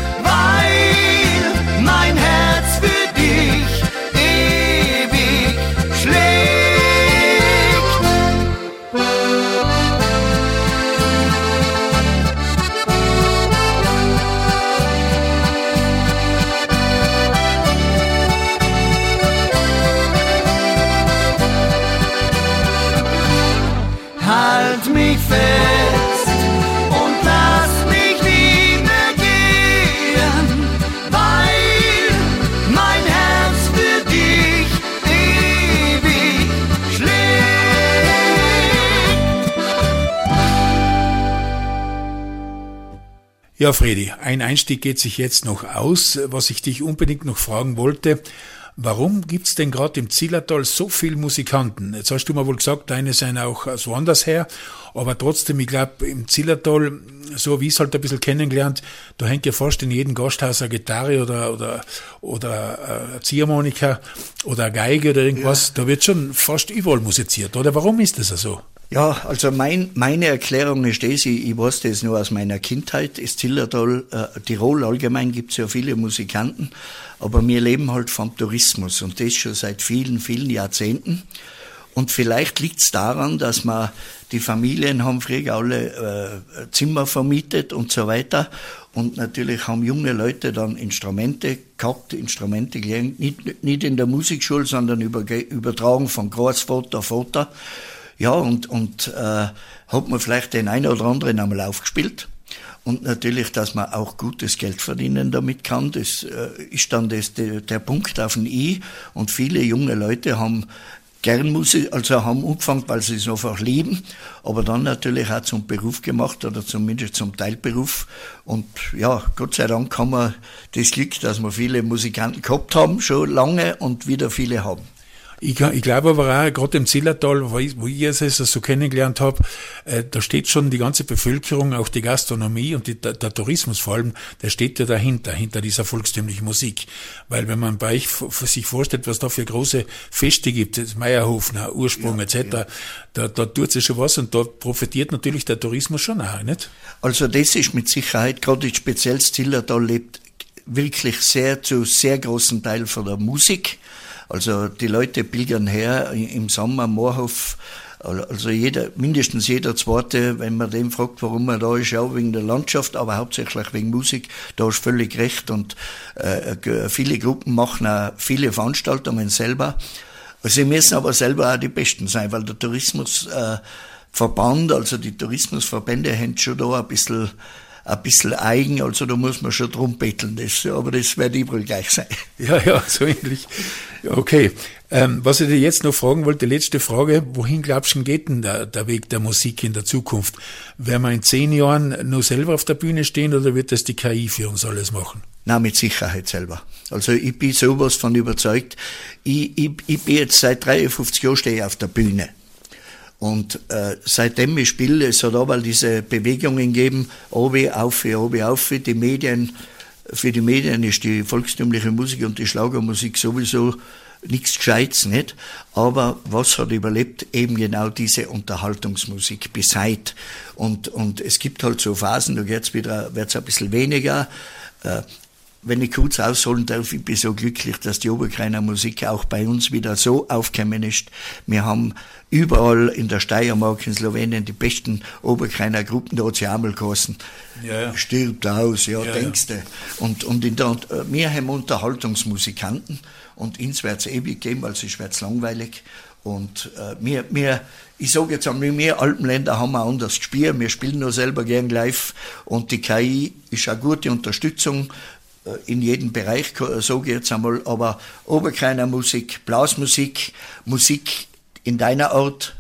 weil mein Herz für dich ewig schlägt. Halt mich fest und lass mich nie mehr gehen, weil mein Herz für dich ewig schlägt. Ja, Fredi, ein Einstieg geht sich jetzt noch aus. Was ich dich unbedingt noch fragen wollte, warum gibt's denn gerade im Zillertal so viel Musikanten? Jetzt hast du mir wohl gesagt, deine sind auch aus woanders her, aber trotzdem, ich glaube, im Zillertal, so wie ich es halt ein bisschen kennengelernt, da hängt ja fast in jedem Gasthaus eine Gitarre oder oder oder eine Ziehharmonika oder eine Geige oder irgendwas. Ja. Da wird schon fast überall musiziert, oder? Warum ist das so? Ja, also mein, meine Erklärung ist das, ich, ich weiß das nur aus meiner Kindheit, das Zillertal, äh, Tirol allgemein gibt es ja viele Musikanten, aber wir leben halt vom Tourismus und das schon seit vielen, vielen Jahrzehnten. Und vielleicht liegt es daran, dass wir, die Familien haben früher alle äh, Zimmer vermietet und so weiter. Und natürlich haben junge Leute dann Instrumente gehabt, Instrumente gelernt, nicht, nicht in der Musikschule, sondern über, übertragen von Großvater, Vater. Ja, und, und äh, hat man vielleicht den einen oder anderen einmal aufgespielt. Und natürlich, dass man auch gutes Geld verdienen damit kann, das äh, ist dann das, der, der Punkt auf den I. Und viele junge Leute haben gern Musik, also haben angefangen, weil sie es einfach lieben, aber dann natürlich auch zum Beruf gemacht oder zumindest zum Teilberuf. Und ja, Gott sei Dank haben wir das Glück, dass wir viele Musikanten gehabt haben, schon lange und wieder viele haben. Ich, ich glaube aber auch, gerade im Zillertal, wo ich, wo ich es so kennengelernt habe, äh, da steht schon die ganze Bevölkerung, auch die Gastronomie und die, der, der Tourismus vor allem, der steht ja dahinter, hinter dieser volkstümlichen Musik. Weil wenn man bei euch für sich vorstellt, was da für große Feste gibt, das Meierhofner, Ursprung ja, et cetera, ja. da, da tut sich schon was und da profitiert natürlich der Tourismus schon auch, nicht? Also das ist mit Sicherheit, gerade speziell das Zillertal lebt wirklich sehr zu sehr großen Teil von der Musik. Also die Leute pilgern her im Sommer, Moorhof, also jeder, mindestens jeder Zweite, wenn man den fragt, warum er da ist, auch wegen der Landschaft, aber hauptsächlich wegen Musik, da ist völlig recht und äh, viele Gruppen machen auch viele Veranstaltungen selber. Also sie müssen aber selber auch die Besten sein, weil der Tourismusverband, äh, also die Tourismusverbände haben schon da ein bisschen ein bisschen eigen, also da muss man schon drum betteln, das, aber das wird überall gleich sein. Ja, ja, so ähnlich. Okay, ähm, was ich dir jetzt noch fragen wollte, letzte Frage, wohin glaubst du, geht denn der, der Weg der Musik in der Zukunft? Werden wir in zehn Jahren nur selber auf der Bühne stehen oder wird das die K I für uns alles machen? Nein, mit Sicherheit selber. Also ich bin sowas von überzeugt. Ich, ich, ich bin jetzt seit dreiundfünfzig Jahren stehe ich auf der Bühne. Und äh, seitdem ich spiele, es hat aber diese Bewegungen gegeben, obi, auf, obi, auf, die Medien, für die Medien ist die volkstümliche Musik und die Schlagermusik sowieso nichts Gescheites, nicht? Aber was hat überlebt? Eben genau diese Unterhaltungsmusik bis heute. Und, und es gibt halt so Phasen, da geht's wieder, wird's ein bisschen weniger. Äh, Wenn ich kurz ausholen darf, ich bin so glücklich, dass die Oberkreiner Musik auch bei uns wieder so aufgekommen ist. Wir haben überall in der Steiermark, in Slowenien, die besten Oberkreiner Gruppen, da hat sie einmal geheißen. Ja, ja. Stirbt aus, ja, ja denkst du. Ja. Und, und in der, wir haben Unterhaltungsmusikanten und uns wird's ewig geben, weil sonst wird's langweilig. Und äh, wir, wir, ich sage jetzt einmal, wir Alpenländer haben auch anders gespielt, wir spielen nur selber gern live und die K I ist eine gute Unterstützung in jedem Bereich, sage ich jetzt einmal, aber Oberkreiner Musik, Blasmusik, Musik in deiner Art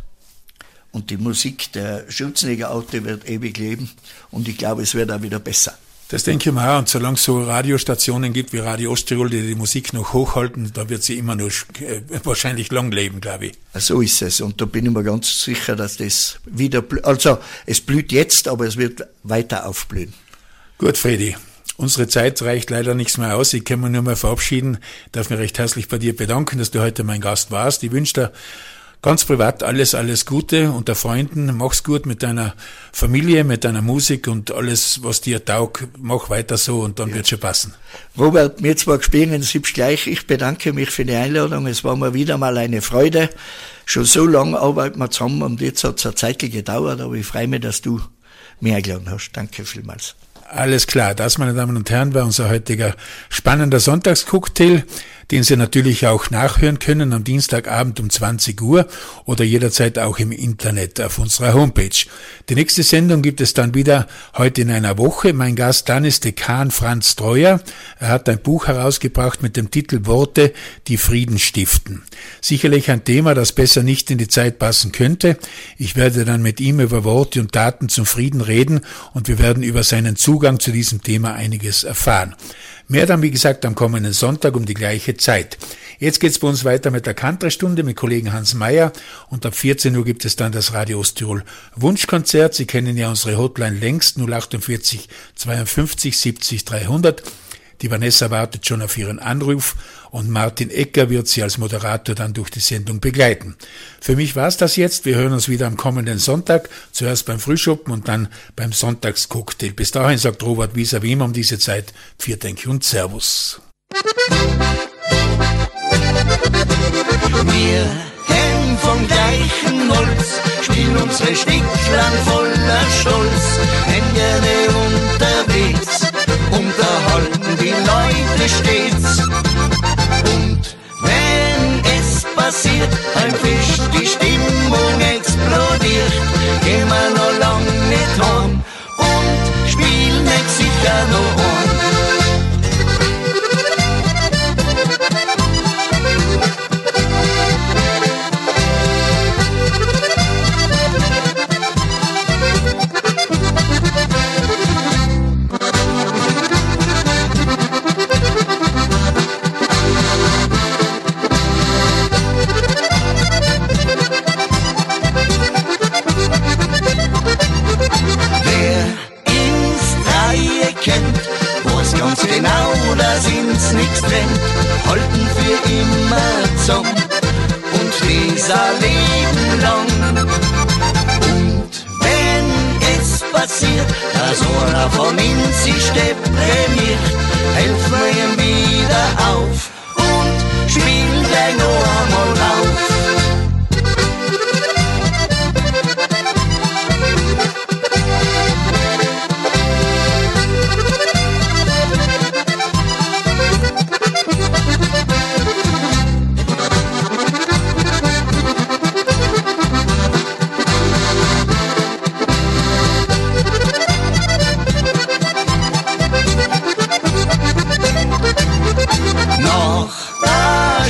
und die Musik der Schürzenegger Orte wird ewig leben und ich glaube, es wird auch wieder besser. Das denke ich mir auch. Und solange es so Radiostationen gibt wie Radio Osttirol, die die Musik noch hochhalten, da wird sie immer noch äh, wahrscheinlich lang leben, glaube ich. So ist es. Und da bin ich mir ganz sicher, dass das wieder, blüht. Also es blüht jetzt, aber es wird weiter aufblühen. Gut, Fredi. Unsere Zeit reicht leider nichts mehr aus. Ich kann mich nur mal verabschieden. Ich darf mich recht herzlich bei dir bedanken, dass du heute mein Gast warst. Ich wünsche dir ganz privat alles, alles Gute unter Freunden. Mach's gut mit deiner Familie, mit deiner Musik und alles, was dir taugt. Mach weiter so und dann ja. Wird's schon passen. Robert, mir zwar gespielt, siebst gleich. Ich bedanke mich für die Einladung. Es war mir wieder mal eine Freude. Schon so lange arbeiten wir zusammen und jetzt hat es eine Zeit gedauert, aber ich freue mich, dass du mich eingeladen hast. Danke vielmals. Alles klar, das, meine Damen und Herren, war unser heutiger spannender Sonntagscocktail, den Sie natürlich auch nachhören können am Dienstagabend um zwanzig Uhr oder jederzeit auch im Internet auf unserer Homepage. Die nächste Sendung gibt es dann wieder heute in einer Woche. Mein Gast dann ist Dekan Franz Treuer. Er hat ein Buch herausgebracht mit dem Titel Worte, die Frieden stiften. Sicherlich ein Thema, das besser nicht in die Zeit passen könnte. Ich werde dann mit ihm über Worte und Taten zum Frieden reden und wir werden über seinen Zugang zu diesem Thema einiges erfahren. Mehr dann, wie gesagt, am kommenden Sonntag um die gleiche Zeit. Jetzt geht's bei uns weiter mit der Kantrastunde mit Kollegen Hans Mayer und ab vierzehn Uhr gibt es dann das Radio Osttirol Wunschkonzert. Sie kennen ja unsere Hotline längst null achtundvierzig zweiundfünfzig siebzig dreihundert. Die Vanessa wartet schon auf ihren Anruf und Martin Ecker wird sie als Moderator dann durch die Sendung begleiten. Für mich war's das jetzt. Wir hören uns wieder am kommenden Sonntag, zuerst beim Frühschoppen und dann beim Sonntagscocktail. Bis dahin sagt Robert Wieser wie immer um diese Zeit Vielen Dank und Servus. Wir hängen vom gleichen Holz, spielen unsere Sticklein voller Stolz, wenn gerne unterwegs, unterhalten die Leute stets. Und wenn es passiert, ein Fisch, die Stimmung explodiert, gehen wir noch lang nicht heim und spielen nicht sicher noch ein. Genau, da sind's nix trennt, halten für immer zusammen und dieser Leben lang. Und wenn es passiert, dass einer von uns sich deprimiert, helfen wir ihm wieder auf und spielen gleich noch einmal rauf.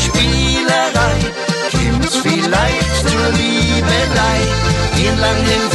Lang